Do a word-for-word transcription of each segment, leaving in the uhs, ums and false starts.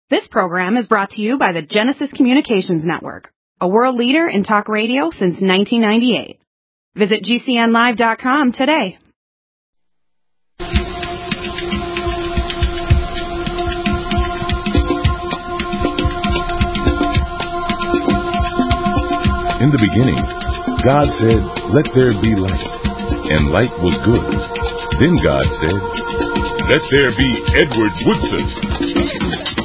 This program is brought to you by the Genesis Communications Network, a world leader in talk radio since nineteen ninety-eight. Visit G C N live dot com today. In the beginning, God said, "Let there be light," and light was good. Then God said, "Let there be Edward Woodson."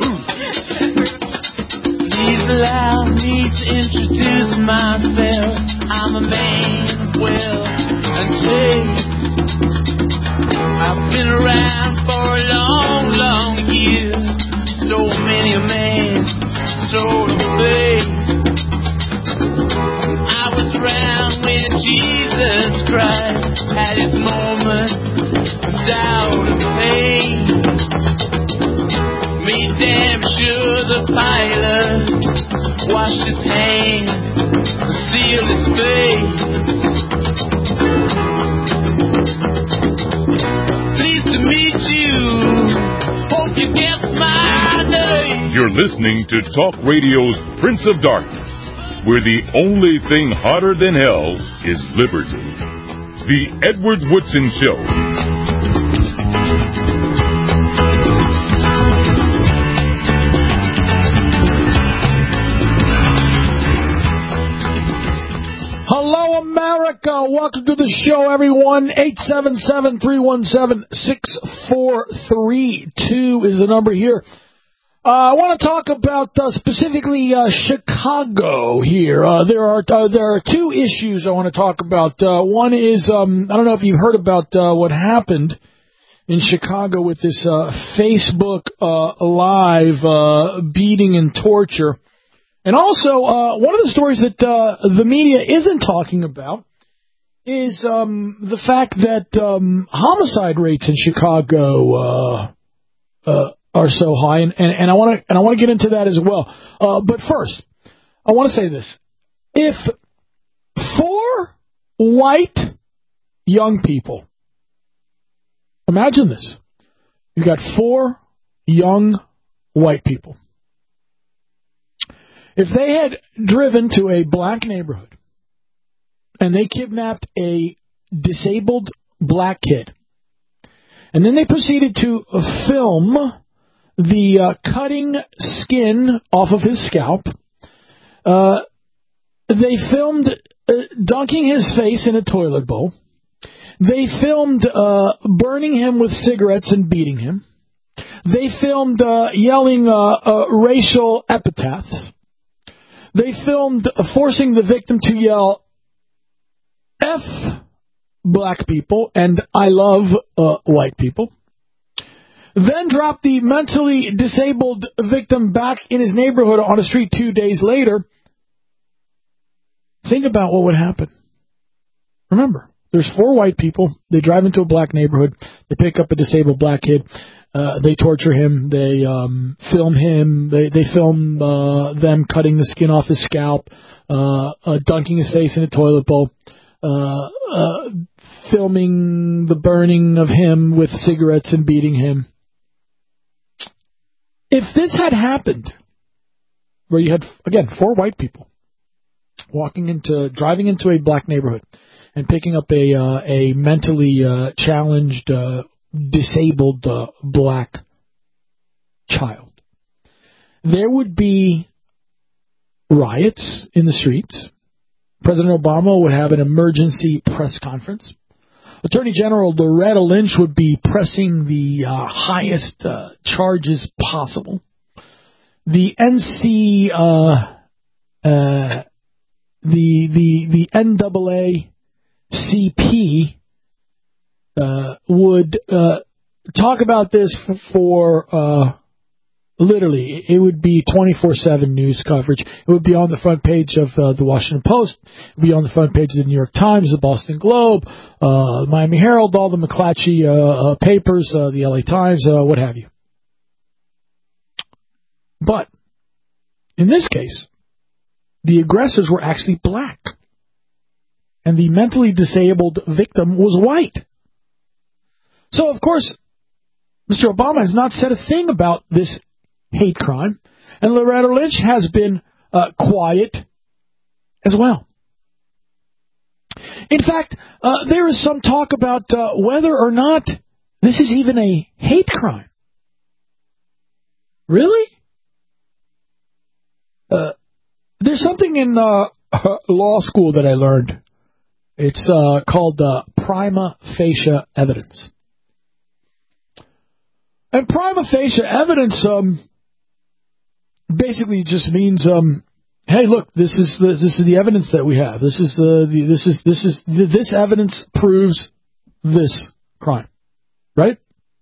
Please allow me to introduce myself. I'm a man of wealth and taste. I've been around for a long, long year. So many a man, so to faith. I was around when Jesus Christ had his moment of doubt and pain. Made damn sure the pilot washed his hands and sealed his face. Pleased to meet you. Hope you guess my name. You're listening to Talk Radio's Prince of Darkness, where the only thing hotter than hell is liberty. The Edward Woodson Show. Hello, America. Welcome to the show, everyone. eight seven seven, three one seven, six four three two is the number here. Uh, I want to talk about uh, specifically uh, Chicago here. Uh, there are uh, there are two issues I want to talk about. Uh, one is, um, I don't know if you've heard about uh, what happened in Chicago with this uh, Facebook uh, Live uh, beating and torture. And also, uh, one of the stories that uh, the media isn't talking about is um, the fact that um, homicide rates in Chicago uh, uh, are so high, and, and, and I want to and I want to get into that as well. Uh, but first, I want to say this: if four white young people, imagine this, you've got four young white people. If they had driven to a black neighborhood and they kidnapped a disabled black kid, and then they proceeded to film the uh, cutting skin off of his scalp, uh, they filmed uh, dunking his face in a toilet bowl, they filmed uh, burning him with cigarettes and beating him, they filmed uh, yelling uh, uh, racial epithets, they filmed forcing the victim to yell F black people and I love uh, white people. Then dropped the mentally disabled victim back in his neighborhood on a street two days later. Think about what would happen. Remember, there's four white people. They drive into a black neighborhood. They pick up a disabled black kid. Uh, they torture him. They um, film him. They, they film uh, them cutting the skin off his scalp, uh, uh, dunking his face in a toilet bowl, uh, uh, filming the burning of him with cigarettes and beating him. If this had happened, where you had, again, four white people walking into, driving into a black neighborhood and picking up a uh, a mentally uh, challenged uh disabled uh, black child, there would be riots in the streets. President Obama would have an emergency press conference. Attorney General Loretta Lynch would be pressing the uh, highest uh, charges possible. The N C, uh, uh, the the the N double A C P Uh, would uh, talk about this f- for uh, literally, it would be twenty-four seven news coverage. It would be on the front page of uh, the Washington Post. It would be on the front page of the New York Times, the Boston Globe, uh, Miami Herald, all the McClatchy uh, uh, papers, uh, the L A Times, uh, what have you. But in this case, the aggressors were actually black, and the mentally disabled victim was white. So, of course, Mister Obama has not said a thing about this hate crime. And Loretta Lynch has been uh, quiet as well. In fact, uh, there is some talk about uh, whether or not this is even a hate crime. Really? Uh, there's something in uh, law school that I learned. It's uh, called uh, prima facie evidence. And prima facie evidence um, basically just means, um, hey, look, this is the, this is the evidence that we have. This is uh, the this is this is this evidence proves this crime, right?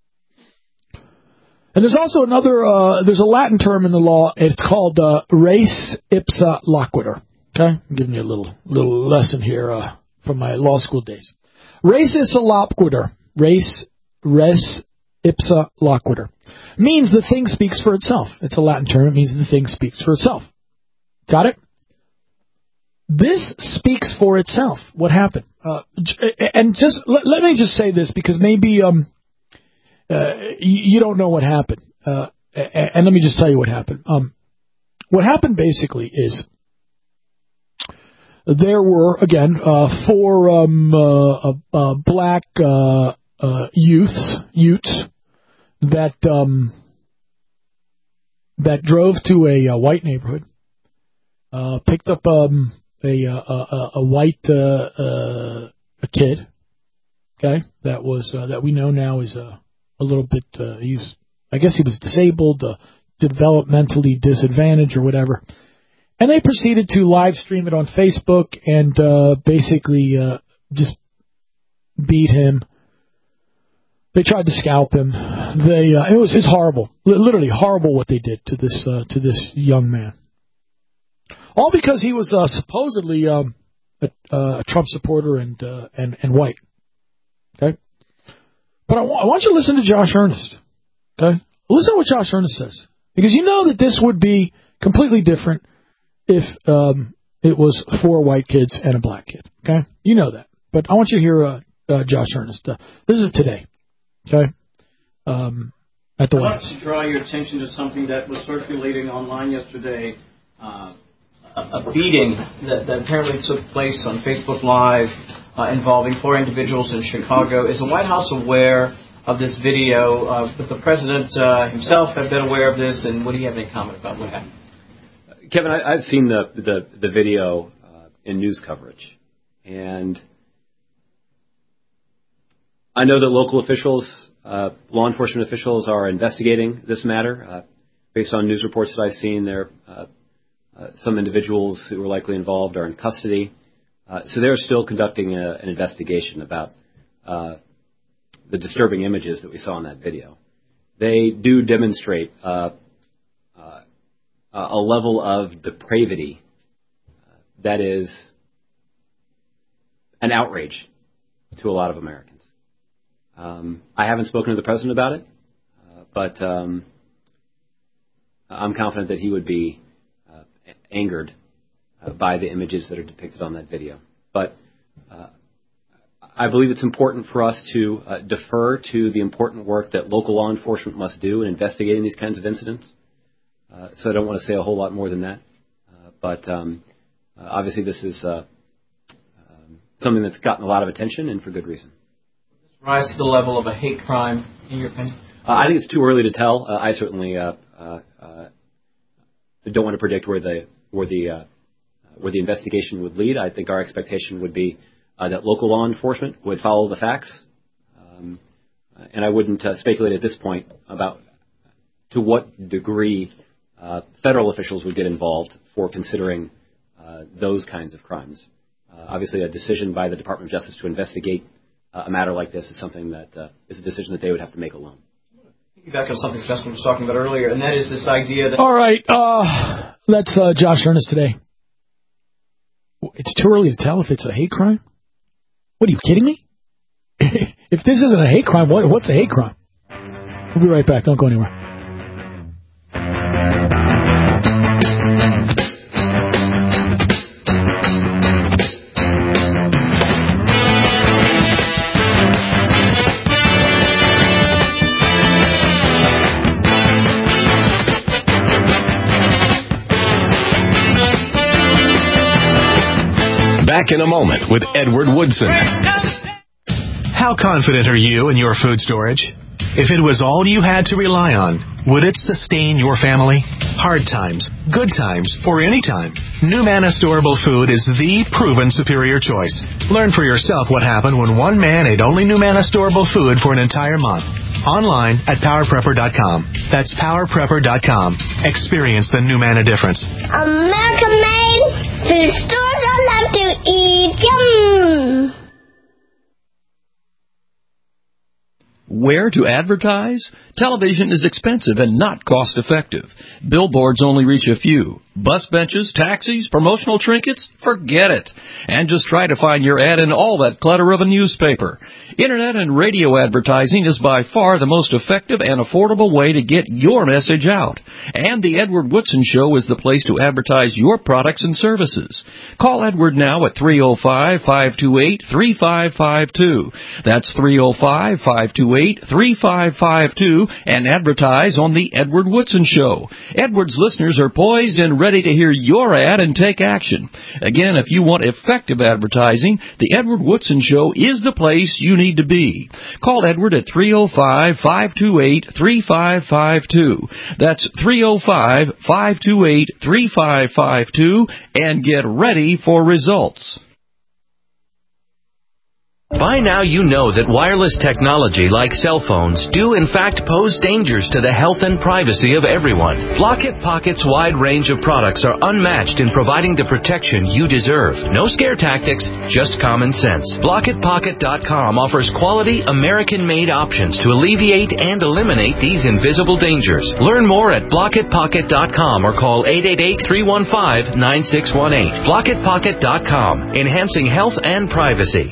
And there's also another, uh, there's a Latin term in the law. It's called uh, res ipsa loquitur. Okay, I'm giving you a little little lesson here uh, from my law school days. Res ipsa loquitur. Res res ipsa loquitur means the thing speaks for itself. It's a Latin term. It means the thing speaks for itself. Got it? This speaks for itself. What happened? Uh, and just let, let me just say this because maybe um, uh, you, you don't know what happened. Uh, and let me just tell you what happened. Um, what happened basically is there were, again, uh, four um, uh, uh, black uh, uh, youths, youths that um, that drove to a, a white neighborhood, uh, picked up um, a, a, a, a white uh, uh, a kid, okay, that was uh, that we know now is a, a little bit, uh, he was, I guess he was disabled, uh, developmentally disadvantaged or whatever. And they proceeded to live stream it on Facebook and uh, basically uh, just beat him. They tried to scalp him. They uh, it was it's horrible, L- literally horrible what they did to this uh, to this young man. All because he was uh, supposedly um, a, uh, a Trump supporter and uh, and and white. Okay, but I, w- I want you to listen to Josh Earnest. Okay, listen to what Josh Earnest says, because you know that this would be completely different if um, it was four white kids and a black kid. Okay, you know that. But I want you to hear uh, uh, Josh Earnest. Uh, this is today. Okay, um, at the I'd White like to draw your attention to something that was circulating online yesterday. Uh, a, a beating that, that apparently took place on Facebook Live uh, involving four individuals in Chicago. Is the White House aware of this video? Uh, but the president uh, himself have been aware of this, and would he have any comment about what happened? Kevin, I, I've seen the the, the video uh, in news coverage, and I know that local officials, uh, law enforcement officials, are investigating this matter. Uh, based on news reports that I've seen, there uh, uh, some individuals who were likely involved are in custody. Uh, so they're still conducting a, an investigation about uh, the disturbing images that we saw in that video. They do demonstrate uh, uh, a level of depravity uh, that is an outrage to a lot of Americans. Um, I haven't spoken to the president about it, uh, but um, I'm confident that he would be uh, angered uh, by the images that are depicted on that video. But uh, I believe it's important for us to uh, defer to the important work that local law enforcement must do in investigating these kinds of incidents. Uh, so I don't want to say a whole lot more than that. Uh, but um, uh, obviously this is uh, um, something that's gotten a lot of attention, and for good reason. Rise to the level of a hate crime, in your opinion? Uh, I think it's too early to tell. Uh, I certainly uh, uh, uh, don't want to predict where the where the uh, where the investigation would lead. I think our expectation would be uh, that local law enforcement would follow the facts, um, and I wouldn't uh, speculate at this point about to what degree uh, federal officials would get involved for considering uh, those kinds of crimes. Uh, obviously, a decision by the Department of Justice to investigate Uh, a matter like this is something that uh, is a decision that they would have to make alone. Back on something Justin was talking about earlier, and that is this idea that... All right, uh, that's uh, Josh Earnest today. It's too early to tell if it's a hate crime? What, are you kidding me? If this isn't a hate crime, what, what's a hate crime? We'll be right back. Don't go anywhere. back in a moment with Edward Woodson. How confident are you in your food storage? If it was all you had to rely on, would it sustain your family? Hard times, good times, or any time, NuManna Storable Food is the proven superior choice. Learn for yourself what happened when one man ate only NuManna Storable Food for an entire month. Online at power prepper dot com. That's power prepper dot com. Experience the NuManna difference. American made food stores I love to eat. Yum! Where to advertise? Television is expensive and not cost-effective. Billboards only reach a few. Bus benches, taxis, promotional trinkets? Forget it. And just try to find your ad in all that clutter of a newspaper. Internet and radio advertising is by far the most effective and affordable way to get your message out. And the Edward Woodson Show is the place to advertise your products and services. Call Edward now at three oh five, five two eight, three five five two. That's three oh five, five two eight, three five five two and advertise on the Edward Woodson Show. Edward's listeners are poised and ready to hear your ad and take action. Again, if you want effective advertising, the Edward Woodson Show is the place you need to be. Call Edward at three oh five, five two eight, three five five two. That's three oh five, five two eight, three five five two and get ready for results. By now you know that wireless technology like cell phones do in fact pose dangers to the health and privacy of everyone. Blockit Pocket's wide range of products are unmatched in providing the protection you deserve. No scare tactics, just common sense. Blockit Pocket dot com offers quality American-made options to alleviate and eliminate these invisible dangers. Learn more at Blockit Pocket dot com or call eight eight eight, three one five, nine six one eight. Blockit Pocket dot com, enhancing health and privacy.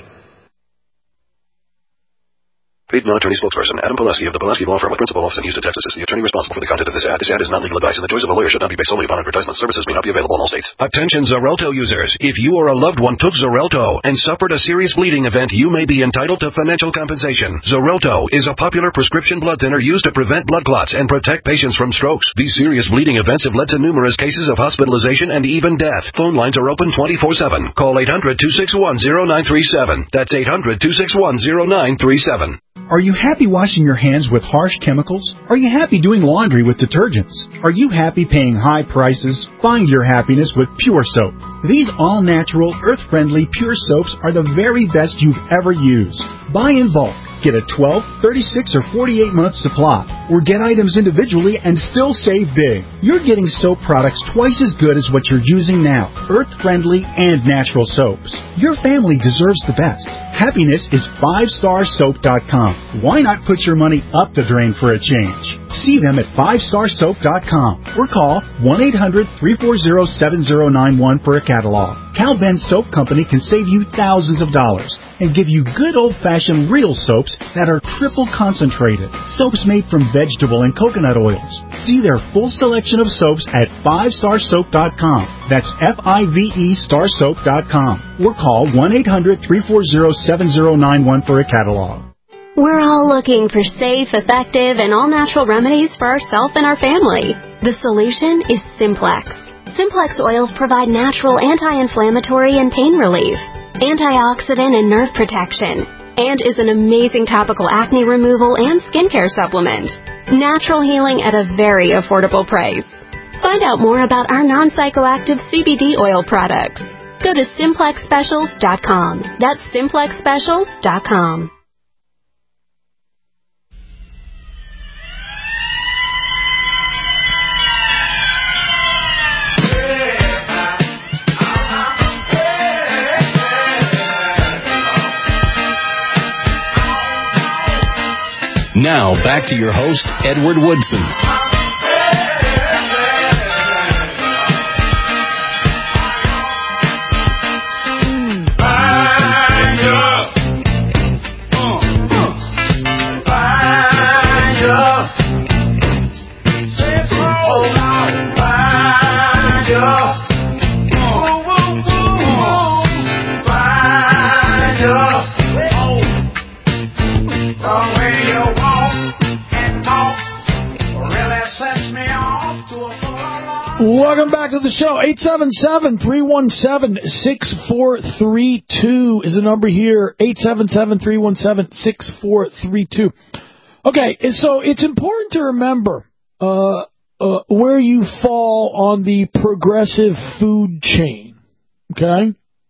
Paid non-attorney spokesperson Adam Pulaski of the Pulaski Law Firm with principal office in Houston, Texas is the attorney responsible for the content of this ad. This ad is not legal advice and the choice of a lawyer should not be based solely upon advertisement. Services may not be available in all states. Attention Xarelto users. If you or a loved one took Xarelto and suffered a serious bleeding event, you may be entitled to financial compensation. Xarelto is a popular prescription blood thinner used to prevent blood clots and protect patients from strokes. These serious bleeding events have led to numerous cases of hospitalization and even death. Phone lines are open twenty-four seven. Call eight hundred, two six one, zero nine three seven. That's eight hundred, two six one, zero nine three seven. Are you happy washing your hands with harsh chemicals? Are you happy doing laundry with detergents? Are you happy paying high prices? Find your happiness with Pure Soap. These all-natural, earth-friendly Pure Soaps are the very best you've ever used. Buy in bulk. Get a twelve, thirty-six, or forty-eight month supply, or get items individually and still save big. You're getting soap products twice as good as what you're using now, earth-friendly and natural soaps. Your family deserves the best. Happiness is five star soap dot com. Why not put your money up the drain for a change? See them at five star soap dot com or call one eight hundred, three four zero, seven zero nine one for a catalog. Cal Ben Soap Company can save you thousands of dollars and give you good old-fashioned real soaps that are triple concentrated. Soaps made from vegetable and coconut oils. See their full selection of soaps at five star soap dot com. That's F I V E star soap dot com. Or call one eight hundred, three four zero, seven zero nine one for a catalog. We're all looking for safe, effective, and all-natural remedies for ourselves and our family. The solution is Simplex. Simplex oils provide natural anti-inflammatory and pain relief, antioxidant and nerve protection, and is an amazing topical acne removal and skincare supplement. Natural healing at a very affordable price. Find out more about our non-psychoactive C B D oil products. Go to simplex specials dot com. That's simplex specials dot com. Now, back to your host, Edward Woodson. Sets me off to a full Welcome back to the show. eight seven seven, three one seven, six four three two is the number here. eight seven seven, three one seven, six four three two. Okay, so it's important to remember uh, uh, where you fall on the progressive food chain. Okay?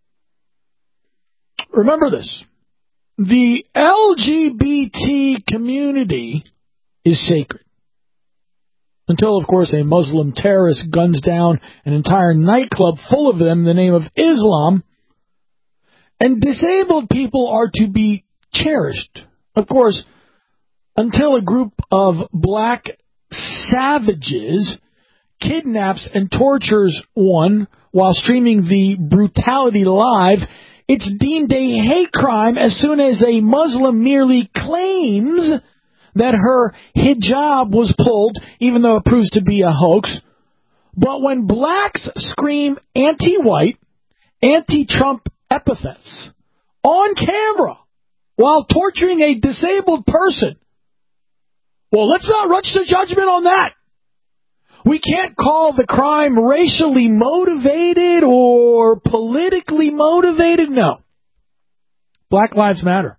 Remember this. The L G B T community is sacred. Until, of course, a Muslim terrorist guns down an entire nightclub full of them in the name of Islam. And disabled people are to be cherished. Of course, until a group of black savages kidnaps and tortures one while streaming the brutality live, it's deemed a hate crime as soon as a Muslim merely claims that her hijab was pulled, even though it proves to be a hoax. But when blacks scream anti-white, anti-Trump epithets on camera while torturing a disabled person, well, let's not rush to judgment on that. We can't call the crime racially motivated or politically motivated. No. Black Lives Matter.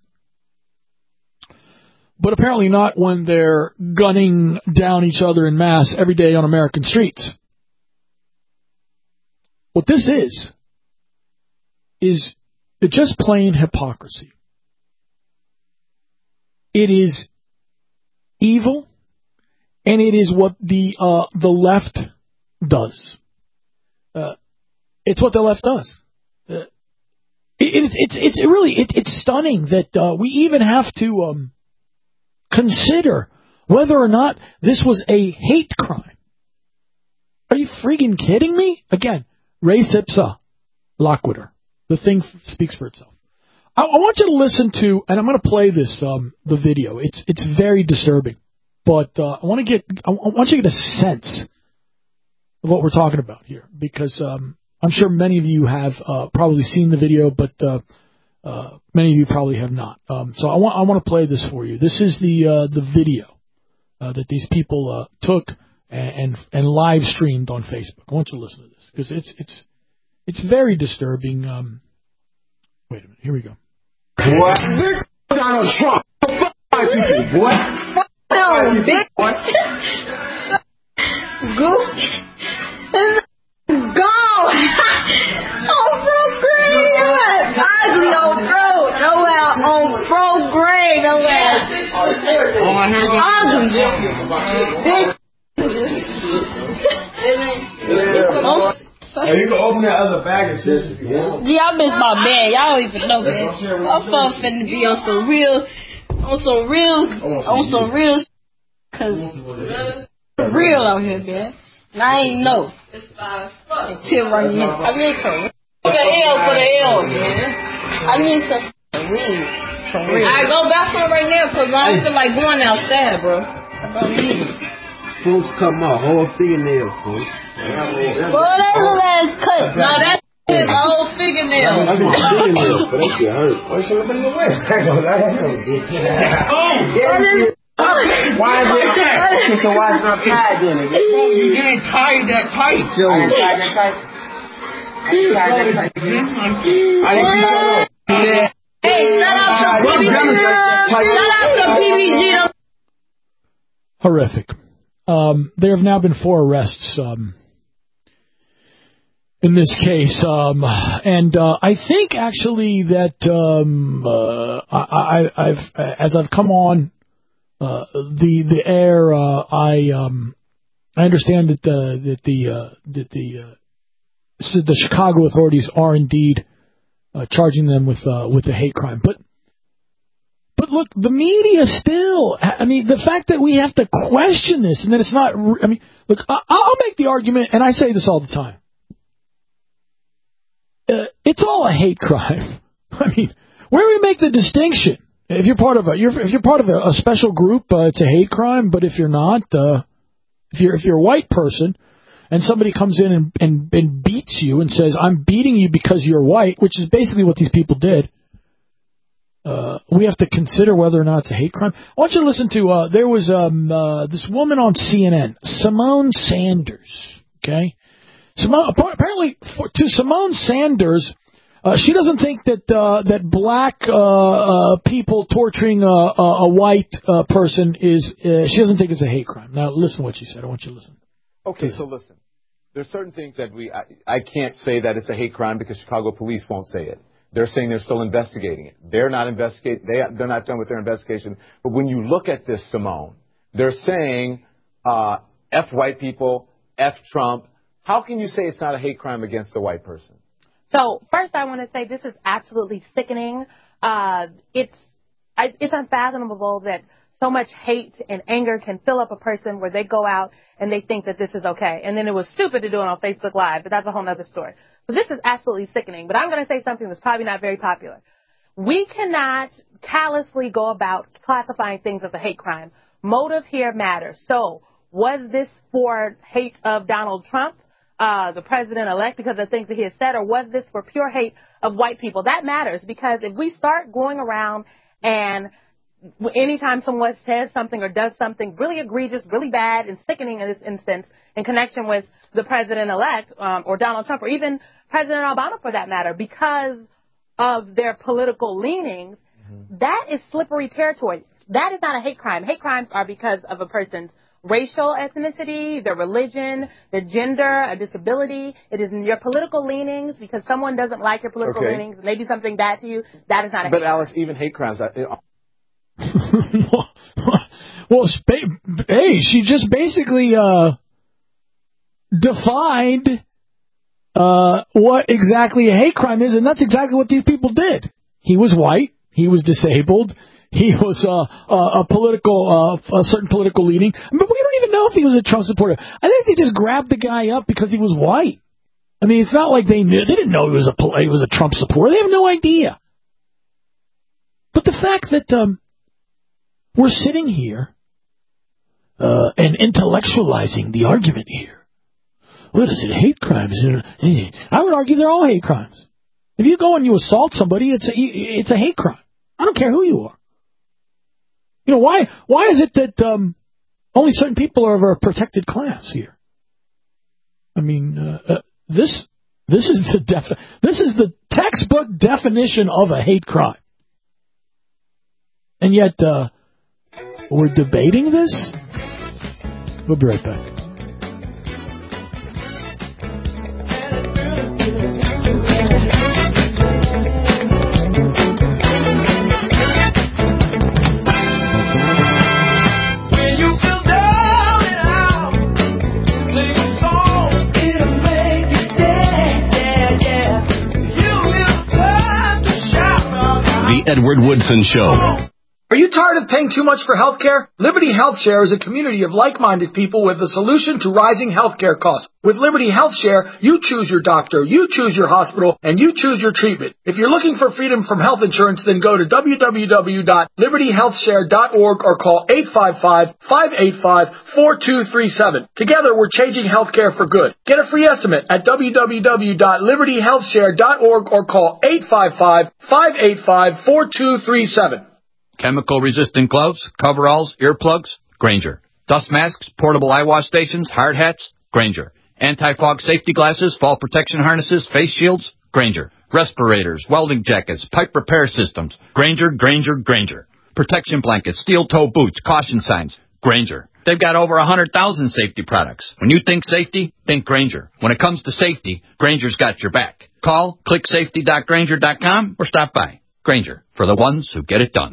But apparently not when they're gunning down each other en masse every day on American streets. What this is, is just plain hypocrisy. It is evil, and it is what the uh, the left does. Uh, it's what the left does. Uh, it, it's it's it's really it, it's stunning that uh, we even have to um, consider whether or not this was a hate crime. Are you freaking kidding me? Again, res ipsa loquitur. The thing speaks for itself. I, I want you to listen to, and I'm going to play this um, the video. It's it's very disturbing, but uh, I want to get I want you to get a sense of what we're talking about here, because um, I'm sure many of you have uh, probably seen the video, but uh, uh, many of you probably have not. Um, so I want I want to play this for you. This is the uh, the video uh, that these people uh, took and, and and live streamed on Facebook. I want you to listen to this because it's it's it's very disturbing. Um, wait a minute. Here we go. What? Donald Trump. Fuck my people, boy. Fuck no, bitch. Go. Go. On program. I no bro. Nowhere on program. Nowhere. Ugly. Bitch. Hey, you can open that other bag of chips if you want. Gee, I miss my man. Y'all don't even know, man. My phone finna be on some real, on some real, on some real, cause real out here, man. And I ain't know until right now. I need some for the L for the L, man. I need some real, for real. I go back home right now cause I don't feel like going outside, bro. I don't need it. Folks come out, whole fingernail, folks. Well, that's a last cut. No, that's his whole fingernail. That's his fingernail, but that shit hurt. Why should have been the way? I go, I don't know, bitch. Oh, why is it tight? So why is it not tied then? You didn't tie that tight. I didn't tie that tight. I didn't tie that tight. I didn't tie that tight. Hey, shout out to P B G. Shout out to P B G. Horrific. Um, there have now been four arrests um, in this case, um, and uh, I think actually that um, uh, I, I, I've, as I've come on uh, the the air, uh, I um, I understand that the that the uh, that the uh, so the Chicago authorities are indeed uh, charging them with uh, with a hate crime, but. But look, the media still, I mean, the fact that we have to question this and that it's not, I mean, look, I'll make the argument, and I say this all the time. Uh, it's all a hate crime. I mean, where do we make the distinction? If you're part of a, you're, if you're part of a, a special group, uh, it's a hate crime, but if you're not, uh, if you're, if you're a white person and somebody comes in and, and, and beats you and says, I'm beating you because you're white, which is basically what these people did. Uh, we have to consider whether or not it's a hate crime. I want you to listen to, uh, there was um, uh, this woman on C N N, Simone Sanders, Okay? Simone, apparently, for, to Simone Sanders, uh, she doesn't think that uh, that black uh, uh, people torturing a, a, a white uh, person is, uh, she doesn't think it's a hate crime. Now, listen to what she said. I want you to listen. Okay, so listen. There's certain things that we, I, I can't say that it's a hate crime because Chicago police won't say it. They're saying they're still investigating it. They're not investigate. They, they're not done with their investigation. But when you look at this, Simone, they're saying uh, F white people, F Trump. How can you say it's not a hate crime against a white person? So first, I want to say this is absolutely sickening. Uh, it's I, it's unfathomable that so much hate and anger can fill up a person where they go out and they think that this is okay. And then it was stupid to do it on Facebook Live, but that's a whole other story. So this is absolutely sickening. But I'm going to say something that's probably not very popular. We cannot callously go about classifying things as a hate crime. Motive here matters. So was this for hate of Donald Trump, uh, the president-elect, because of things that he has said, or was this for pure hate of white people? That matters, because if we start going around and anytime someone says something or does something really egregious, really bad, and sickening in this instance in connection with the president-elect um, or Donald Trump or even President Obama for that matter, because of their political leanings, mm-hmm. that is slippery territory. That is not a hate crime. Hate crimes are because of a person's racial ethnicity, their religion, their gender, a disability. It is your political leanings because someone doesn't like your political okay. leanings and they do something bad to you. That is not a but hate Alice, crime. even hate crimes... I, it, well, hey, she just basically uh, defined uh, what exactly a hate crime is, and that's exactly what these people did. He was white. He was disabled. He was uh, a, a political, uh, a certain political leaning. But we don't even know if he was a Trump supporter. I think they just grabbed the guy up because he was white. I mean, it's not like they knew. They didn't know he was a he was a Trump supporter. They have no idea. But the fact that um, we're sitting here uh, and intellectualizing the argument here. What is it? Hate crimes? I would argue they're all hate crimes. If you go and you assault somebody, it's a it's a hate crime. I don't care who you are. You know, why Why is it that um, only certain people are of a protected class here? I mean, uh, uh, this this is the defi- this is the textbook definition of a hate crime, and yet uh, we're debating this. We'll be right back. The Edward Woodson Show. Are you tired of paying too much for health care? Liberty Health Share is a community of like-minded people with a solution to rising health care costs. With Liberty Health Share, you choose your doctor, you choose your hospital, and you choose your treatment. If you're looking for freedom from health insurance, then go to w w w dot liberty health share dot org or call eight five five, five eight five, four two three seven. Together, we're changing health care for good. Get a free estimate at w w w dot liberty health share dot org or call eight five five, five eight five, four two three seven. Chemical-resistant gloves, coveralls, earplugs, Grainger. Dust masks, portable eye wash stations, hard hats, Grainger. Anti-fog safety glasses, fall protection harnesses, face shields, Grainger. Respirators, welding jackets, pipe repair systems, Grainger, Grainger, Grainger. Protection blankets, steel-toe boots, caution signs, Grainger. They've got over one hundred thousand safety products. When you think safety, think Grainger. When it comes to safety, Grainger's got your back. Call, click safety dot grainger dot com, or stop by. Grainger, for the ones who get it done.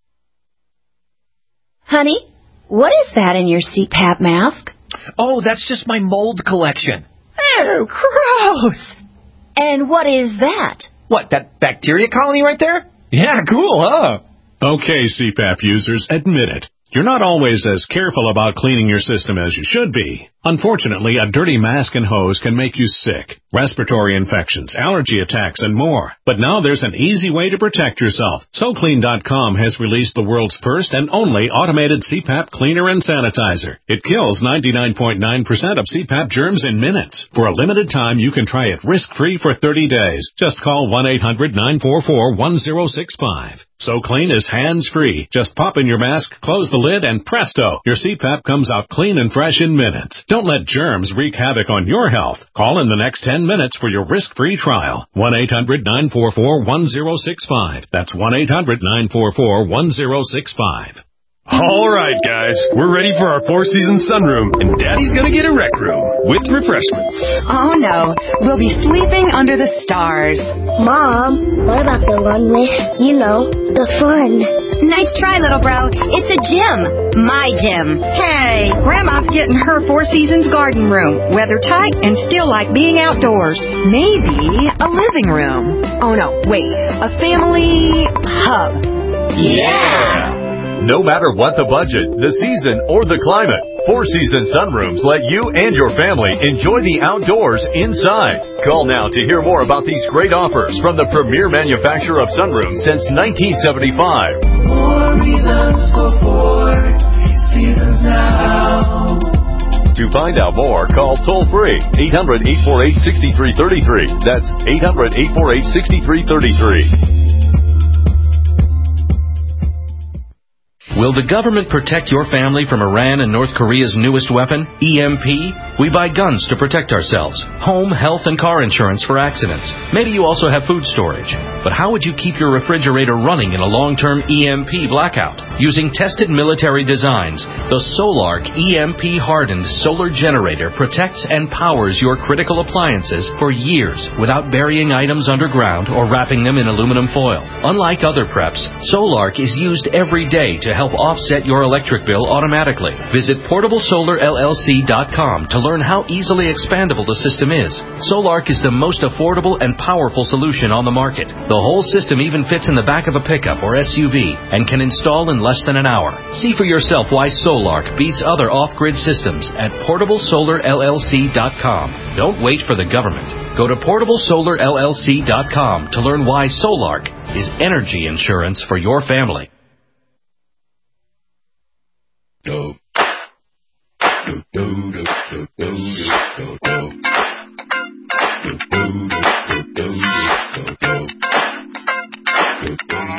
Honey, what is that in your C PAP mask? Oh, that's just my mold collection. Oh, gross. And what is that? What, that bacteria colony right there? Yeah, cool, huh? Okay, C PAP users, admit it. You're not always as careful about cleaning your system as you should be. Unfortunately, a dirty mask and hose can make you sick, respiratory infections, allergy attacks, and more. But now there's an easy way to protect yourself. So Clean dot com has released the world's first and only automated C PAP cleaner and sanitizer. It kills ninety-nine point nine percent of C PAP germs in minutes. For a limited time, you can try it risk-free for thirty days. Just call one eight hundred, nine four four, one zero six five. So Clean is hands-free. Just pop in your mask, close the lid, and presto, your C PAP comes out clean and fresh in minutes. Don't let germs wreak havoc on your health. Call in the next ten minutes for your risk-free trial. one eight hundred nine four four one zero six five. That's one eight hundred nine four four one zero six five. All right, guys, we're ready for our four-season sunroom, and Daddy's gonna get a rec room with refreshments. Oh, no. We'll be sleeping under the stars. Mom, what about the one with, you know, the fun? Nice try, little bro. It's a gym. My gym. Hey, Grandma's getting her Four Seasons garden room. Weather tight and still like being outdoors. Maybe a living room. Oh, no, wait. A family hub. Yeah! No matter what the budget, the season, or the climate, Four Seasons Sunrooms let you and your family enjoy the outdoors inside. Call now to hear more about these great offers from the premier manufacturer of sunrooms since nineteen seventy-five. More reasons for Four Seasons now. To find out more, call toll-free eight hundred, eight four eight, six three three three. That's eight hundred, eight four eight, six three three three. Will the government protect your family from Iran and North Korea's newest weapon, E M P? We buy guns to protect ourselves, home, health, and car insurance for accidents. Maybe you also have food storage. But how would you keep your refrigerator running in a long-term E M P blackout? Using tested military designs, the Solark E M P-hardened solar generator protects and powers your critical appliances for years without burying items underground or wrapping them in aluminum foil. Unlike other preps, Solark is used every day to help offset your electric bill automatically. Visit portable solar L L C dot com to learn how easily expandable the system is. Solark is the most affordable and powerful solution on the market. The whole system even fits in the back of a pickup or S U V and can install in less than an hour. See for yourself why Solark beats other off-grid systems at portable solar L L C dot com. Don't wait for the government. Go to portable solar L L C dot com to learn why Solark is energy insurance for your family. Do. Do, do, do, do, do, do, do, do. Do, do, do, do, do, do, do.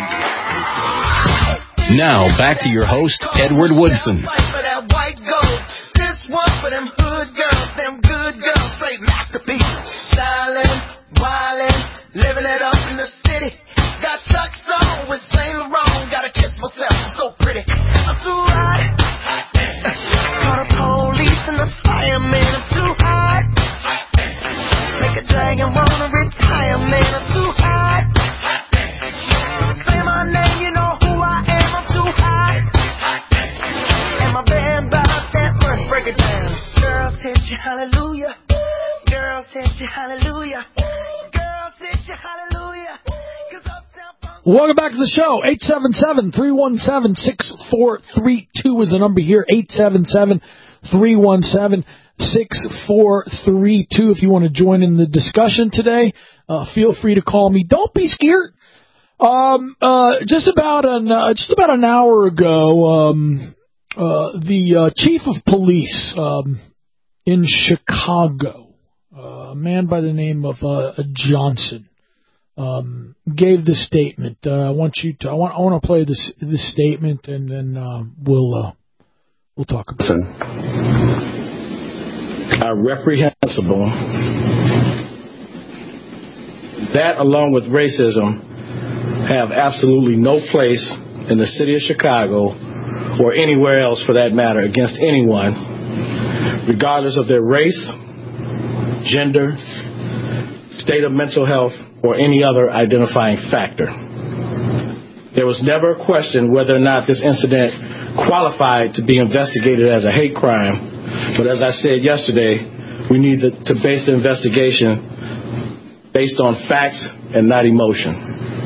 Now, back to your host, Edward Woodson. This one for them hood girls, them good girls, straight masterpieces. Stylin', wildin', living it up in the city. Got Chuck's on with Saint Laurent. Gotta kiss myself, I'm so pretty. I'm too hot. Call the police and the fireman. I'm too hot. Make a dragon wanna retire, man. I'm too hot. Say my name, you know who I am. I'm too hot. And my band bought that money. Break it down. Girls hit you, hallelujah. Girls hit you, hallelujah. Girls hit you, hallelujah. Welcome back to the show. eight seven seven, three one seven, six four three two is the number here. eight seven seven, three one seven, six four three two. If you want to join in the discussion today, uh, feel free to call me. Don't be scared. Um, uh, just about an uh, just about an hour ago, um, uh, the uh, chief of police um, in Chicago, uh, a man by the name of uh, Johnson, Um, gave this statement. Uh, I want you to. I want. I want to play this this statement, and then uh, we'll uh, we'll talk about it. Are reprehensible. That, along with racism, have absolutely no place in the city of Chicago or anywhere else, for that matter, against anyone, regardless of their race, gender, state of mental health, or any other identifying factor. There was never a question whether or not this incident qualified to be investigated as a hate crime, but as I said yesterday, we need to, to base the investigation based on facts and not emotion.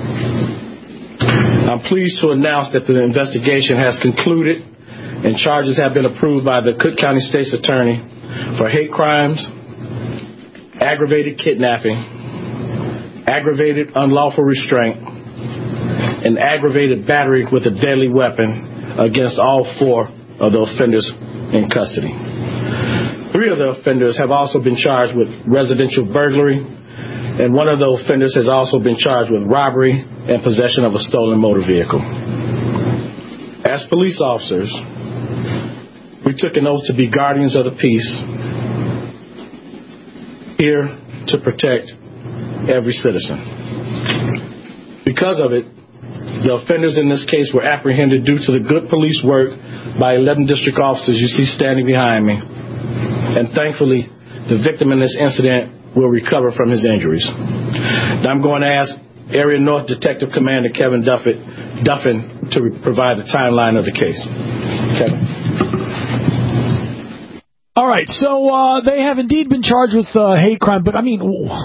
I'm pleased to announce that the investigation has concluded and charges have been approved by the Cook County State's Attorney for hate crimes, aggravated kidnapping, aggravated unlawful restraint, and aggravated battery with a deadly weapon against all four of the offenders in custody. Three of the offenders have also been charged with residential burglary, and one of the offenders has also been charged with robbery and possession of a stolen motor vehicle. As police officers, we took an oath to be guardians of the peace, here to protect every citizen. Because of it, the offenders in this case were apprehended due to the good police work by eleven district officers you see standing behind me. And thankfully, the victim in this incident will recover from his injuries. Now I'm going to ask Area North Detective Commander Kevin Duffin, Duffin to re- provide the timeline of the case. Kevin. All right, so uh, they have indeed been charged with uh, hate crime, but I mean,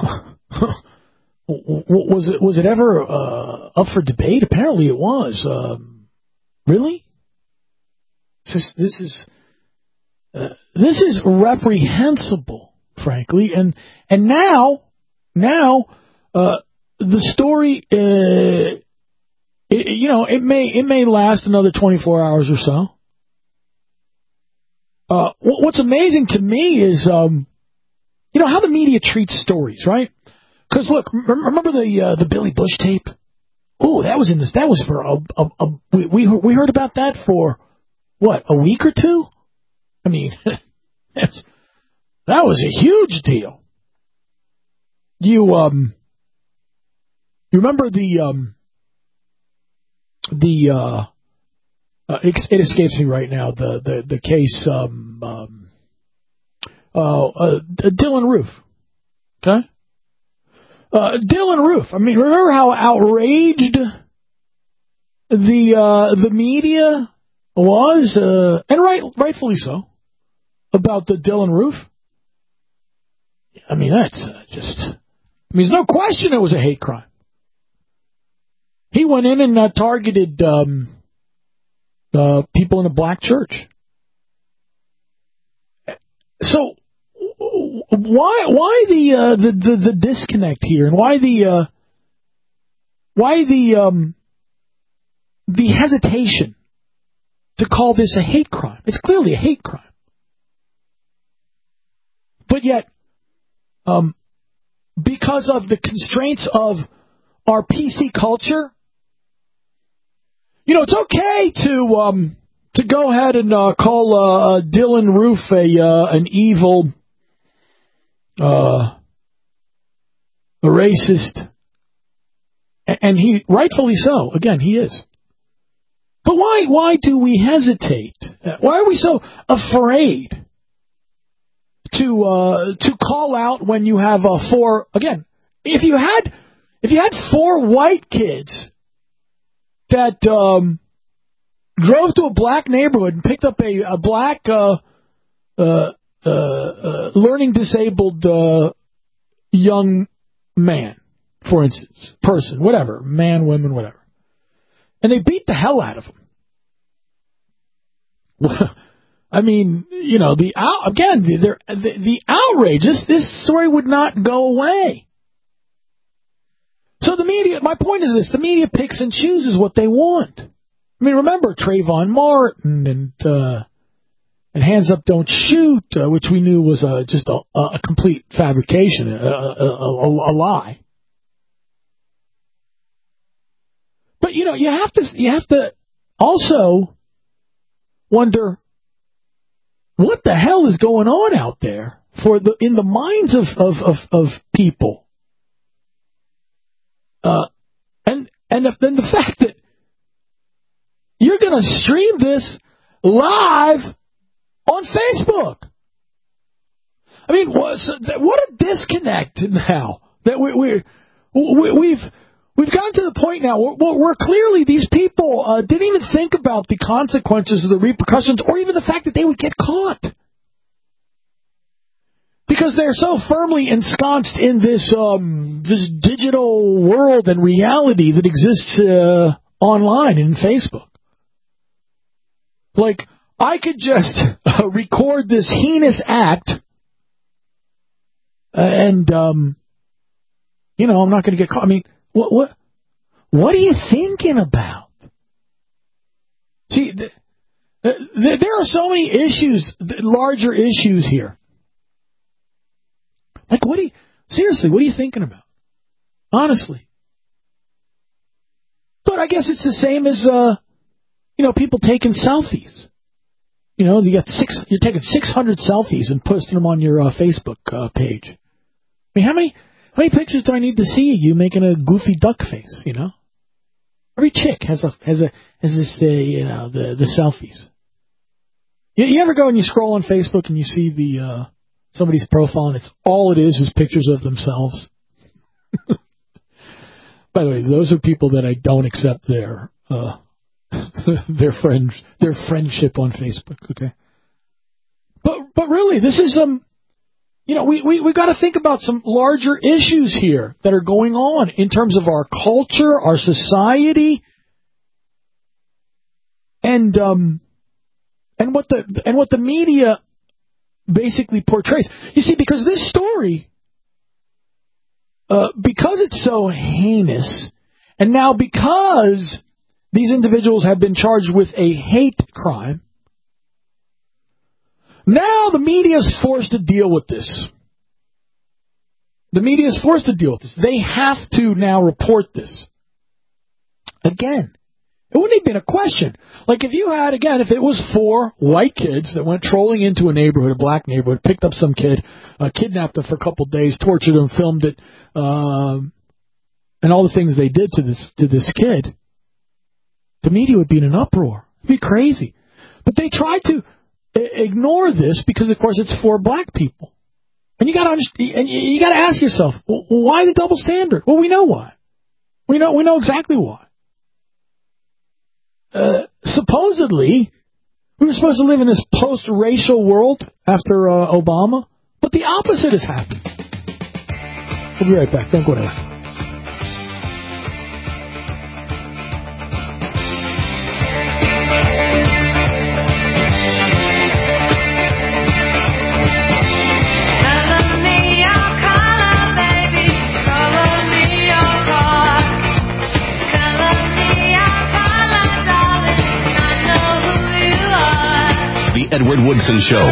was it was it ever uh, up for debate? Apparently, it was. Um, really? This is this is uh, this is reprehensible, frankly, and and now now uh, the story, uh, it, you know, it may it may last another twenty-four hours or so. Uh, what's amazing to me is, um, you know, how the media treats stories, right? Because look, remember the uh, the Billy Bush tape? Oh, that was in this. That was for a, a, a we, we we heard about that for what, a week or two? I mean, that was a huge deal. You um, you remember the um, the uh. Uh, it, it escapes me right now, the the, the case, um, um, uh, uh, Dylan Roof. Okay? Uh, Dylan Roof. I mean, remember how outraged the uh, the media was, uh, and right, rightfully so, about the Dylan Roof? I mean, that's uh, just... I mean, there's no question it was a hate crime. He went in and uh, targeted... Um, Uh, people in a black church. So why why the uh, the, the the disconnect here, and why the uh, why the um, the hesitation to call this a hate crime? It's clearly a hate crime, but yet um, because of the constraints of our P C culture. You know, it's okay to um, to go ahead and uh, call uh, uh, Dylan Roof a uh, an evil, uh, a racist, and he rightfully so. Again, he is. But why why do we hesitate? Why are we so afraid to uh, to call out when you have uh, four? Again, if you had if you had four white kids that um, drove to a black neighborhood and picked up a, a black uh, uh, uh, uh, learning disabled uh, young man, for instance, person, whatever, man, women, whatever, and they beat the hell out of him. I mean, you know, the out, again, the, the, the outrage, this, this story would not go away. So the media, my point is this, the media picks and chooses what they want. I mean, remember Trayvon Martin and uh, and Hands Up, Don't Shoot, uh, which we knew was uh, just a, a complete fabrication, a, a, a, a lie. But, you know, you have to you have to also wonder what the hell is going on out there for the in the minds of, of, of, of people. Uh, and and if, then the fact that you're going to stream this live on Facebook. I mean, what, what a disconnect now that we, we, we, we've we've gotten to the point now where, where clearly these people uh, didn't even think about the consequences or the repercussions or even the fact that they would get caught. Because they're so firmly ensconced in this um, this digital world and reality that exists uh, online in Facebook. Like, I could just uh, record this heinous act, and um, you know, I'm not going to get caught. I mean, what what what are you thinking about? See, th- th- there are so many issues, th- larger issues here. Like, what are you, seriously, what are you thinking about? Honestly. But I guess it's the same as, uh, you know, people taking selfies. You know, you got six. You're taking six hundred selfies and posting them on your uh, Facebook uh, page. I mean, how many how many pictures do I need to see you making a goofy duck face? You know, every chick has a has a has this uh, you know the the selfies. You, you ever go and you scroll on Facebook and you see the uh, somebody's profile and it's all it is is pictures of themselves. By the way, those are people that I don't accept their uh, their friends their friendship on Facebook. Okay, but but really, this is um, you know, we we we got to think about some larger issues here that are going on in terms of our culture, our society, and um, and what the and what the media basically portrays. You see, because this story. Uh, because it's so heinous, and now because these individuals have been charged with a hate crime, now the media is forced to deal with this. The media is forced to deal with this. They have to now report this. Again, it wouldn't have been a question. Like if you had, again, if it was four white kids that went trolling into a neighborhood, a black neighborhood, picked up some kid, uh, kidnapped him for a couple of days, tortured him, filmed it, um, and all the things they did to this to this kid, the media would be in an uproar. It'd be crazy. But they tried to ignore this because, of course, it's for black people. And you got to and you got to ask yourself, well, why the double standard? Well, we know why. We know we know exactly why. Uh, supposedly, we were supposed to live in this post-racial world after uh, Obama, but the opposite has happened. We'll be right back. Don't go anywhere. Edward Woodson Show.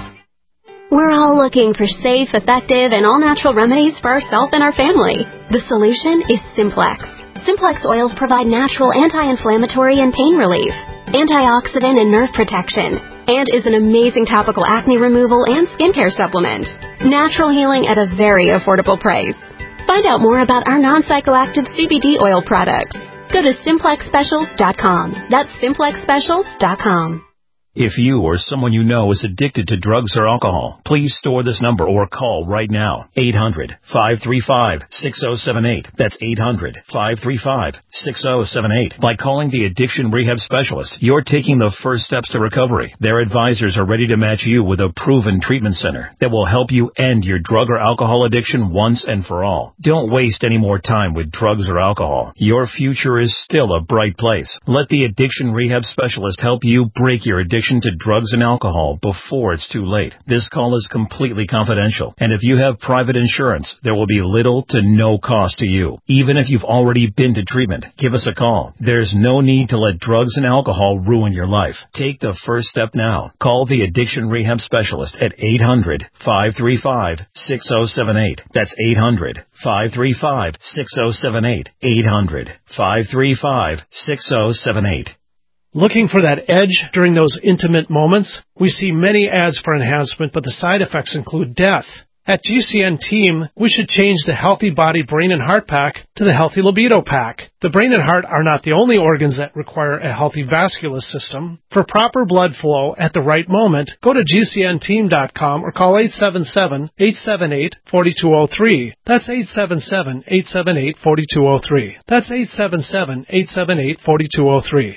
We're all looking for safe, effective, and all-natural remedies for ourselves and our family. The solution is Simplex. Simplex oils provide natural anti-inflammatory and pain relief, antioxidant and nerve protection, and is an amazing topical acne removal and skincare supplement. Natural healing at a very affordable price. Find out more about our non-psychoactive C B D oil products. Go to simplex specials dot com. That's simplex specials dot com. If you or someone you know is addicted to drugs or alcohol, please store this number or call right now. eight hundred, five three five, six oh seven eight. That's eight hundred, five three five, six oh seven eight. By calling the Addiction Rehab Specialist, you're taking the first steps to recovery. Their advisors are ready to match you with a proven treatment center that will help you end your drug or alcohol addiction once and for all. Don't waste any more time with drugs or alcohol. Your future is still a bright place. Let the Addiction Rehab Specialist help you break your addiction to drugs and alcohol before it's too late. This call is completely confidential, and if you have private insurance, there will be little to no cost to you. Even if you've already been to treatment, give us a call. There's no need to let drugs and alcohol ruin your life. Take the first step now. Call the Addiction Rehab Specialist at eight hundred, five three five, six oh seven eight. That's eight hundred, five three five, six oh seven eight. eight hundred, five three five, six oh seven eight. Looking for that edge during those intimate moments? We see many ads for enhancement, but the side effects include death. At G C N Team, we should change the Healthy Body, Brain, and Heart Pack to the Healthy Libido Pack. The brain and heart are not the only organs that require a healthy vascular system. For proper blood flow at the right moment, go to G C N team dot com or call eight seven seven, eight seven eight, four two zero three. That's eight seven seven, eight seven eight, four two zero three. That's eight seven seven, eight seven eight, four two zero three.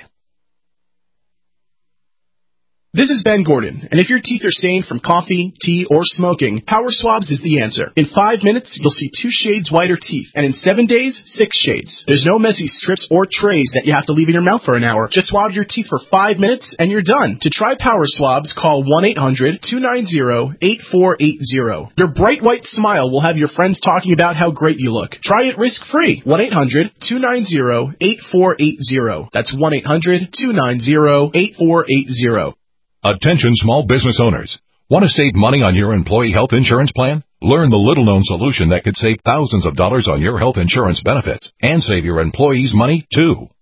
This is Ben Gordon, and if your teeth are stained from coffee, tea, or smoking, Power Swabs is the answer. In five minutes, you'll see two shades whiter teeth, and in seven days, six shades. There's no messy strips or trays that you have to leave in your mouth for an hour. Just swab your teeth for five minutes, and you're done. To try Power Swabs, call one eight hundred, two nine zero, eight four eight zero. Your bright white smile will have your friends talking about how great you look. Try it risk-free. one eight hundred, two nine zero, eight four eight zero. That's one eight hundred, two nine zero, eight four eight zero. Attention small business owners. Want to save money on your employee health insurance plan? Learn the little-known solution that could save thousands of dollars on your health insurance benefits and save your employees money, too.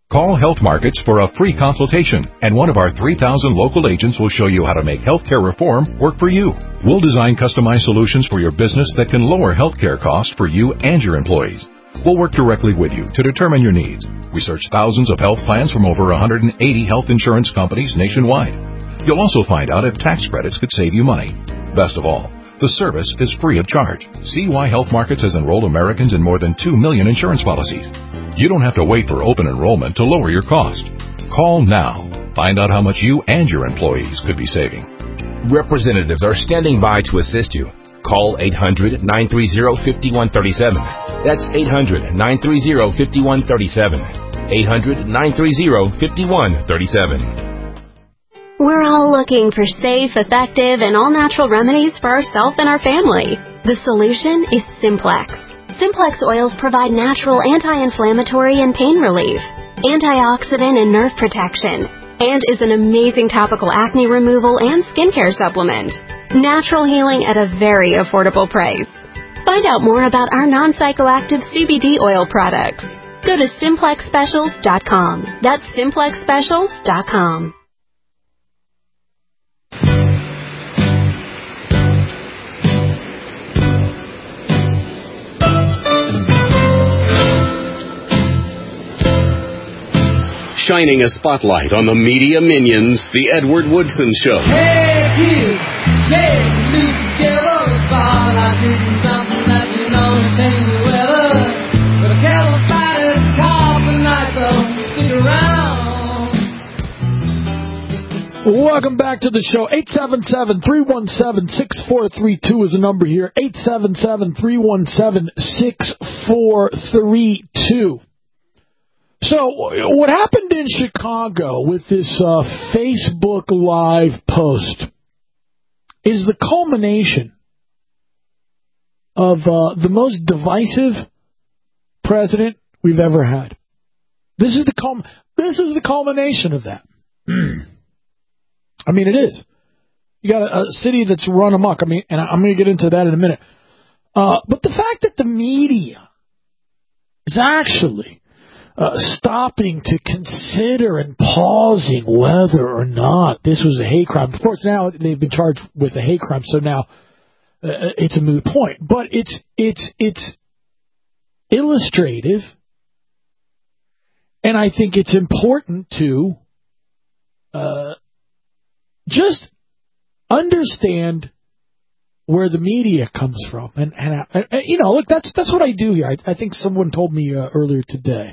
Call Health Markets for a free consultation, and one of our three thousand local agents will show you how to make healthcare reform work for you. We'll design customized solutions for your business that can lower healthcare costs for you and your employees. We'll work directly with you to determine your needs. We search thousands of health plans from over one hundred eighty health insurance companies nationwide. You'll also find out if tax credits could save you money. Best of all, the service is free of charge. See why Health Markets has enrolled Americans in more than two million insurance policies. You don't have to wait for open enrollment to lower your cost. Call now. Find out how much you and your employees could be saving. Representatives are standing by to assist you. Call eight hundred, nine three zero, five one three seven. That's eight hundred, nine three zero, five one three seven. eight hundred, nine three zero, five one three seven. We're all looking for safe, effective, and all-natural remedies for ourselves and our family. The solution is Simplex. Simplex oils provide natural anti-inflammatory and pain relief, antioxidant and nerve protection, and is an amazing topical acne removal and skincare supplement. Natural healing at a very affordable price. Find out more about our non-psychoactive C B D oil products. Go to simplex specials dot com. That's simplex specials dot com. Shining a spotlight on the media minions, The Edward Woodson Show. Hey, kid, shake loose together. Thought I did something that you know to change the weather. But I can't fight it, call for night, so stick around. Welcome back to the show. eight seven seven, three one seven, six four three two is the number here. eight seven seven, three one seven, six four three two. So what happened in Chicago with this uh, Facebook Live post is the culmination of uh, the most divisive president we've ever had. This is the cul- This is the culmination of that. I mean, it is. You got a, a city that's run amok. I mean, and I'm going to get into that in a minute. Uh, but the fact that the media is actually Uh, stopping to consider and pausing whether or not this was a hate crime. Of course, now they've been charged with a hate crime, so now uh, it's a moot point. But it's it's it's illustrative, and I think it's important to uh, just understand where the media comes from. And, and, and you know, look, that's that's what I do here. I, I think someone told me uh, earlier today.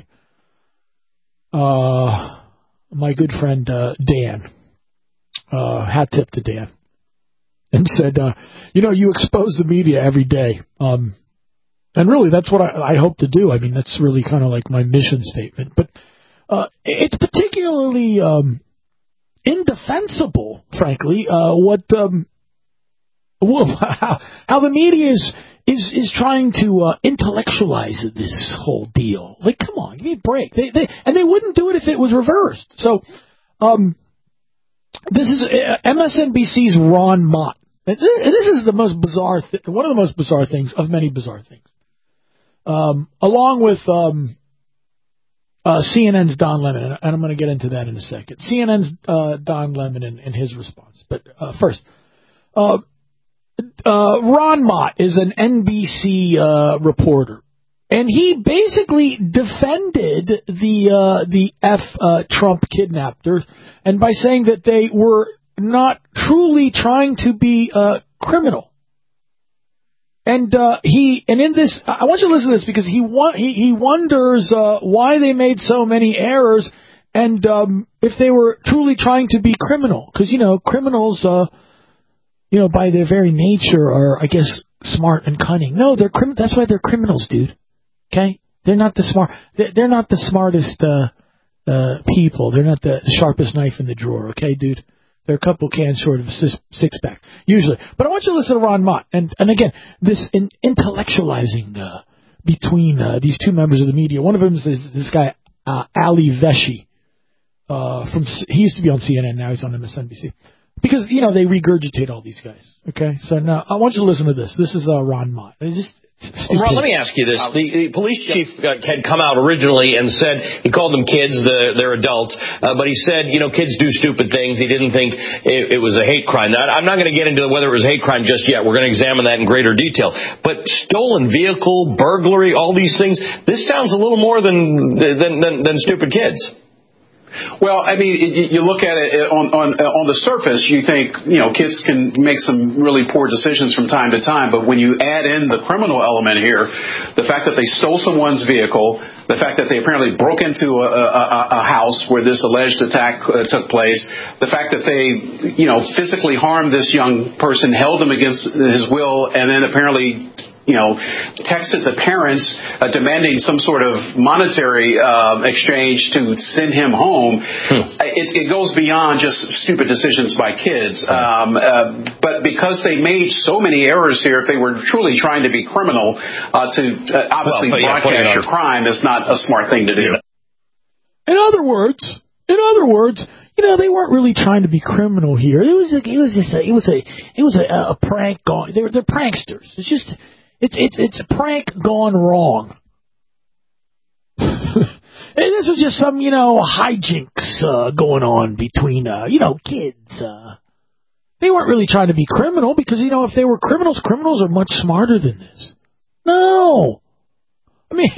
Uh, my good friend uh, Dan, uh, hat tip to Dan, and said, uh, you know, you expose the media every day. Um, and really, that's what I, I hope to do. I mean, that's really kind of like my mission statement. But uh, it's particularly um, indefensible, frankly, uh, what um, how, how the media is is is trying to uh, intellectualize this whole deal. Like, come on, give me a break. They, they, and they wouldn't do it if it was reversed. So, um, this is uh, M S N B C's Ron Mott. And this is the most bizarre, th- one of the most bizarre things of many bizarre things. Um, along with um, uh, C N N's Don Lemon, and I'm going to get into that in a second. C N N's uh, Don Lemon and, and his response. But uh, first, uh, Uh, Ron Mott is an N B C uh, reporter, and he basically defended the uh, the F uh, Trump kidnappers, and by saying that they were not truly trying to be uh, criminal. And uh, he and in this, I want you to listen to this because he wa- he, he wonders uh, why they made so many errors, and um, if they were truly trying to be criminal, because you know criminals. Uh, You know, by their very nature, are, I guess, smart and cunning. No, they're crim- that's why they're criminals, dude. Okay? They're not the smart. They're, they're not the smartest uh, uh, people. They're not the sharpest knife in the drawer. Okay, dude? They're a couple cans short of a six, six pack, usually. But I want you to listen to Ron Mott. And, and again, this in, intellectualizing uh, between uh, these two members of the media. One of them is this, this guy, uh, Ali Veshi. Uh, from he used to be on C N N. Now he's on M S N B C. Because, you know, they regurgitate all these guys, okay? So now, I want you to listen to this. This is uh, Ron Mott. And just Ron, let me ask you this. The, the police chief uh, had come out originally and said, he called them kids, the, they're adults, uh, but he said, you know, kids do stupid things. He didn't think it, it was a hate crime. Now, I'm not going to get into whether it was a hate crime just yet. We're going to examine that in greater detail. But stolen vehicle, burglary, all these things, this sounds a little more than than, than, than stupid kids. Well, I mean, you look at it on, on on the surface, you think, you know, kids can make some really poor decisions from time to time. But when you add in the criminal element here, the fact that they stole someone's vehicle, the fact that they apparently broke into a, a, a house where this alleged attack uh, took place, the fact that they, you know, physically harmed this young person, held him against his will, and then apparently, you know, texted the parents uh, demanding some sort of monetary uh, exchange to send him home. Hmm. It, it goes beyond just stupid decisions by kids. Um, uh, but because they made so many errors here, if they were truly trying to be criminal, uh, to uh, obviously well, yeah, broadcast your crime is not a smart thing to do. In other words, in other words, you know, they weren't really trying to be criminal here. It was, a, it was just, a, it was a, it was a, a prank gone. They're, they're pranksters. It's just. It's it's it's a prank gone wrong. And this was just some, you know, hijinks uh, going on between, uh, you know, kids. Uh, they weren't really trying to be criminal because, you know, if they were criminals, criminals are much smarter than this. No. I mean,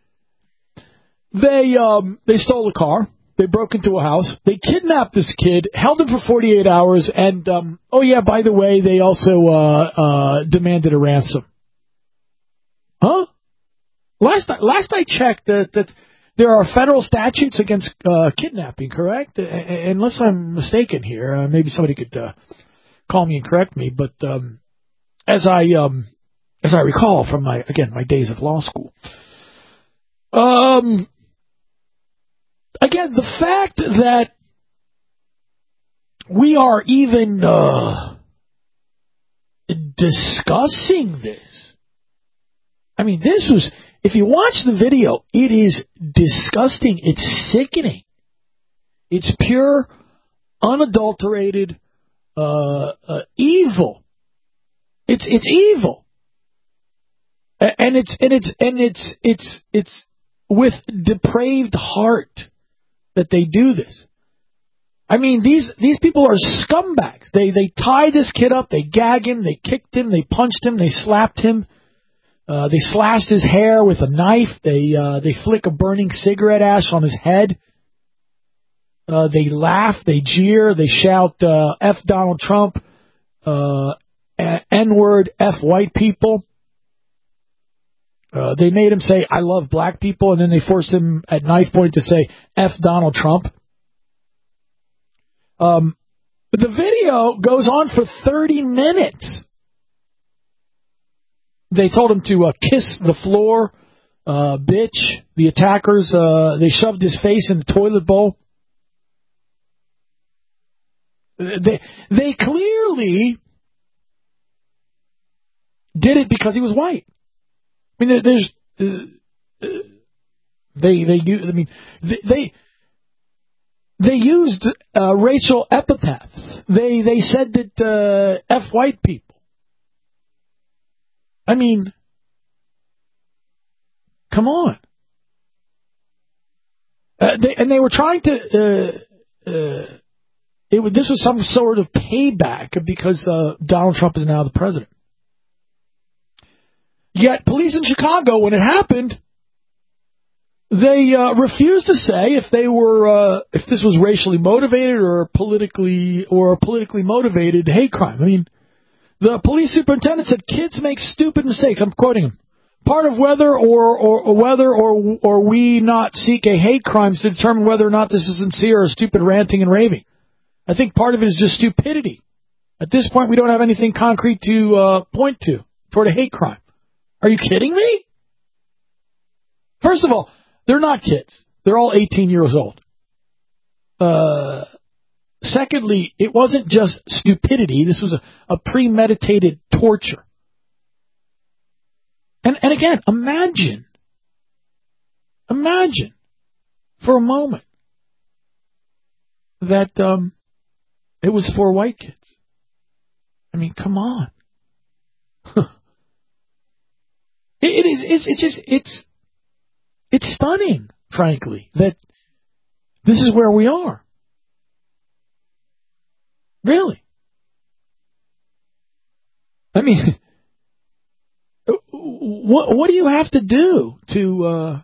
they um, they stole a car. They broke into a house. They kidnapped this kid, held him for forty-eight hours, and, um, oh, yeah, by the way, they also uh, uh, demanded a ransom. Huh? Last last I checked, that that there are federal statutes against uh, kidnapping, correct? Uh, unless I'm mistaken here, uh, maybe somebody could uh, call me and correct me. But um, as I um, as I recall from my again my days of law school, um, again the fact that we are even uh, discussing this. I mean, this was, if you watch the video, it is disgusting. It's sickening. It's pure, unadulterated, uh, uh, evil. It's, it's evil. And it's, and it's, and it's, it's, it's with depraved heart that they do this. I mean, these, these people are scumbags. They, they tie this kid up, they gag him, they kicked him, they punched him, they slapped him. Uh, they slashed his hair with a knife. They uh, they flick a burning cigarette ash on his head. Uh, they laugh. They jeer. They shout, uh, F Donald Trump, uh, N-word, F white people. Uh, they made him say, I love black people, and then they forced him at knife point to say, F Donald Trump. Um, but the video goes on for thirty minutes. They told him to uh, kiss the floor, uh, bitch. The attackers, uh, they shoved his face in the toilet bowl. They they clearly did it because he was white. I mean, there, there's uh, they they I mean they they, they used uh, racial epithets. They they said that uh, F white people. I mean, come on. Uh, they, and they were trying to. Uh, uh, it, this was some sort of payback because uh, Donald Trump is now the president. Yet, police in Chicago, when it happened, they uh, refused to say if they were uh, if this was racially motivated or politically or a politically motivated hate crime. I mean. The police superintendent said kids make stupid mistakes. I'm quoting him. Part of whether or, or, or whether or or we not seek a hate crime is to determine whether or not this is sincere or stupid ranting and raving. I think part of it is just stupidity. At this point, we don't have anything concrete to uh, point to toward a hate crime. Are you kidding me? First of all, they're not kids. They're all eighteen years old. Uh... Secondly, it wasn't just stupidity. This was a, a premeditated torture. And, and again, imagine, imagine for a moment that um, it was for white kids. I mean, come on. it, it is. It's, it's just. It's. It's stunning, frankly, that this is where we are. Really. I mean, what what do you have to do to uh,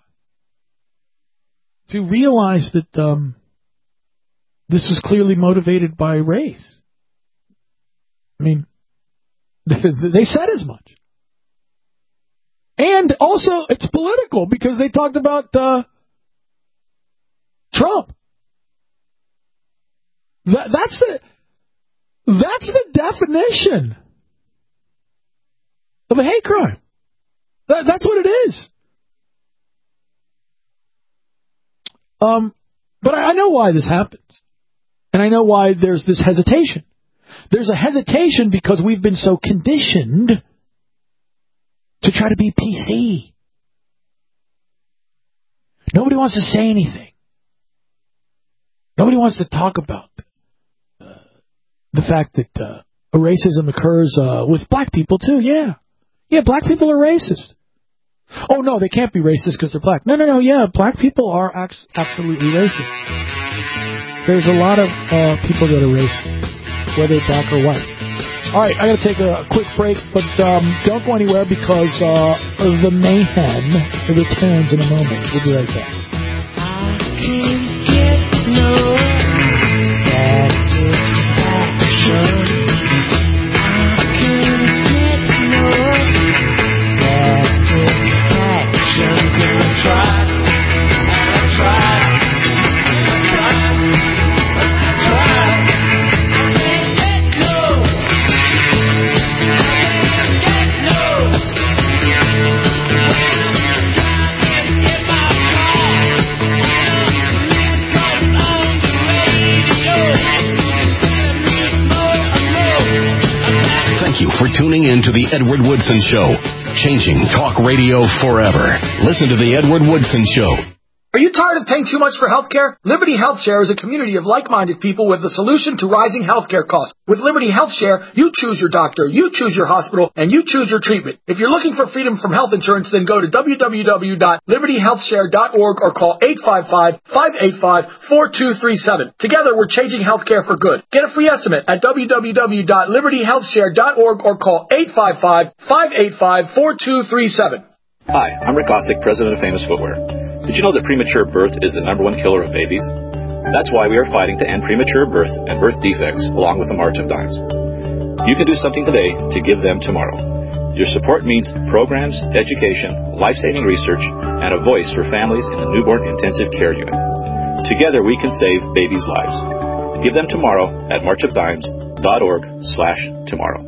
to realize that um, this is clearly motivated by race? I mean, they said as much. And also, it's political because they talked about uh, Trump. That, that's the that's the definition of a hate crime. That, that's what it is. Um, but I, I know why this happens, and I know why there's this hesitation. There's a hesitation because we've been so conditioned to try to be P C. Nobody wants to say anything. Nobody wants to talk about uh, the fact that uh, racism occurs uh, with black people, too. Yeah. Yeah, black people are racist. Oh, no, they can't be racist because they're black. No, no, no, yeah, black people are ac- absolutely racist. There's a lot of uh, people that are racist, whether black or white. All right, I got to take a quick break, but um, don't go anywhere because uh, the mayhem returns in a moment. We'll be right back. I can't get no satisfaction. I can't get no satisfaction. 'Cause I tried, and I tried, and I tried, and I tried. I can't get no. Thank you for tuning in to The Edward Woodson Show, changing talk radio forever. Listen to The Edward Woodson Show. Are you tired of paying too much for health care? Liberty Health Share is a community of like-minded people with a solution to rising health care costs. With Liberty Health Share, you choose your doctor, you choose your hospital, and you choose your treatment. If you're looking for freedom from health insurance, then go to w w w dot liberty health share dot org or call eight five five, five eight five, four two three seven. Together, we're changing health care for good. Get a free estimate at w w w dot liberty health share dot org or call eight five five, five eight five, four two three seven. Hi, I'm Rick Ossick, president of Famous Footwear. Did you know that premature birth is the number one killer of babies? That's why we are fighting to end premature birth and birth defects along with the March of Dimes. You can do something today to give them tomorrow. Your support means programs, education, life-saving research, and a voice for families in the newborn intensive care unit. Together we can save babies' lives. Give them tomorrow at march of dimes dot org slash tomorrow.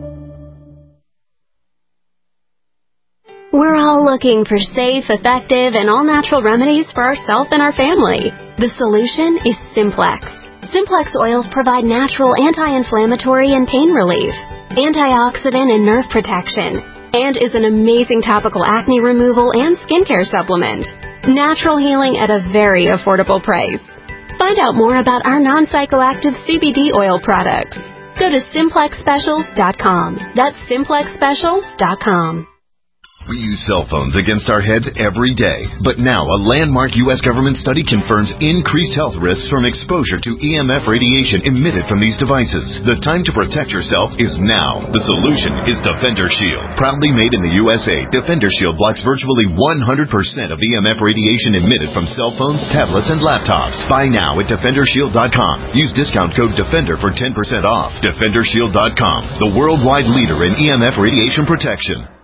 We're all looking for safe, effective, and all-natural remedies for ourselves and our family. The solution is Simplex. Simplex oils provide natural anti-inflammatory and pain relief, antioxidant and nerve protection, and is an amazing topical acne removal and skincare supplement. Natural healing at a very affordable price. Find out more about our non-psychoactive C B D oil products. Go to simplex specials dot com. That's simplex specials dot com. We use cell phones against our heads every day, but now a landmark U S government study confirms increased health risks from exposure to E M F radiation emitted from these devices. The time to protect yourself is now. The solution is Defender Shield. Proudly made in the U S A, Defender Shield blocks virtually one hundred percent of E M F radiation emitted from cell phones, tablets, and laptops. Buy now at defender shield dot com. Use discount code DEFENDER for ten percent off. defender shield dot com, the worldwide leader in E M F radiation protection.